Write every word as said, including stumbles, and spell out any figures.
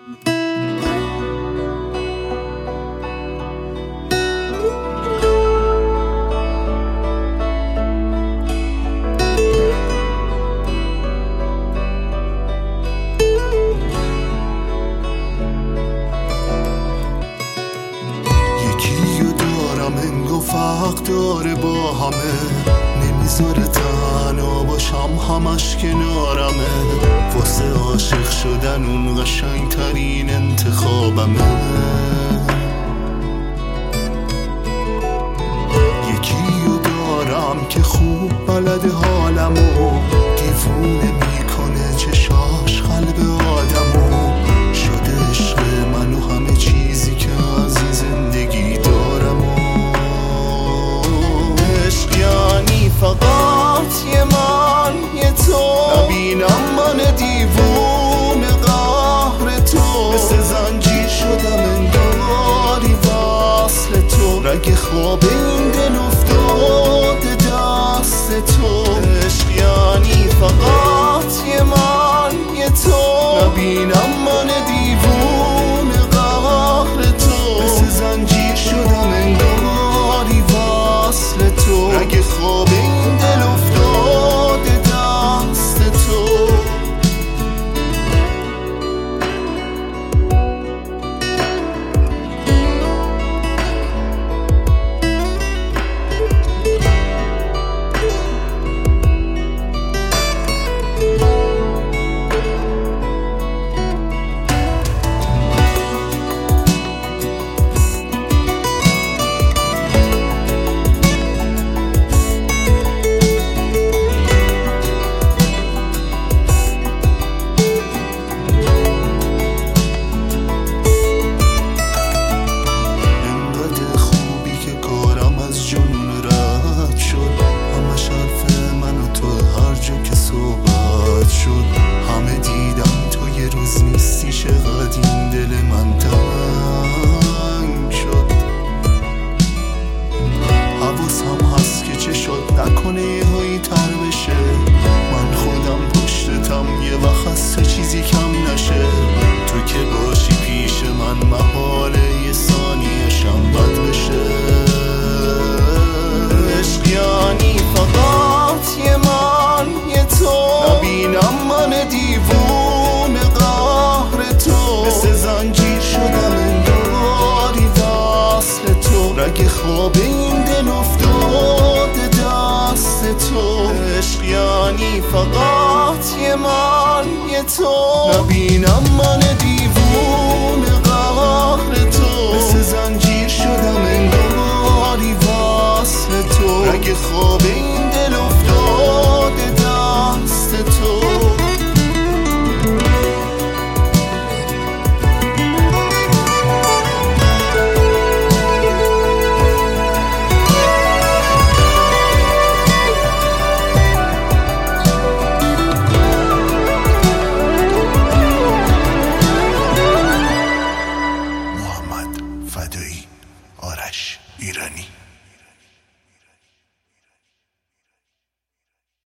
فرق داره با همه، نمیذاره تنها باشم، همش کنارمه. واسه عاشق شدن اون قشنگ ترین انتخابمه. یکی رو دارم که خوب بلد حالمو، دیوونه میکنه چشاش قلب آدمو. شده عشق من و همه چیزی که از این زندگی دارم. یعنی فقط یه من یه تو، نبینم من دیوونه قهر تو. مثل زنجیر شدم انگاری وصل تو، رگ خواب این دل افتاده دست تو. عشق یعنی فقط یه من یه تو، نبینم من دیوونه قهر تو. مثل زنجیر شدم انگاری وصل تو، رگ خواب این دل افتاده دست تو. همه دیدم تو یه روز نیستی، چقدر این دل من تنگ شد. حواسم هست که چه شد نکنه یه هایی تر بشه. من خودم پشتتم یه وقت از تو چیزی کم نشه. تو که باشی پیش من محاله یه ثانیه‌شم بد بشه. عشق یعنی فقط یه من یه تو، نبینم من دیوونه قهر تو. مثل زنجیر شدم انگاری وصل تو، رگ خواب این دل افتاده دست تو. عشق یعنی فقط یه من یه تو، نبینم من دیوونه قهر تو. مثل زنجیر شدم انگاری وصل تو، رگ خواب این